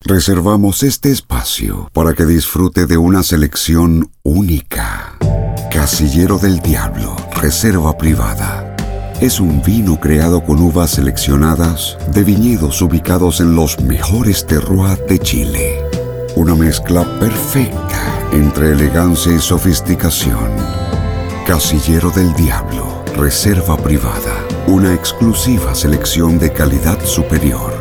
reservamos este espacio para que disfrute de una selección única. Casillero del Diablo, reserva privada. Es un vino creado con uvas seleccionadas de viñedos ubicados en los mejores terroirs de Chile. Una mezcla perfecta entre elegancia y sofisticación. Casillero del Diablo, reserva privada. Una exclusiva selección de calidad superior.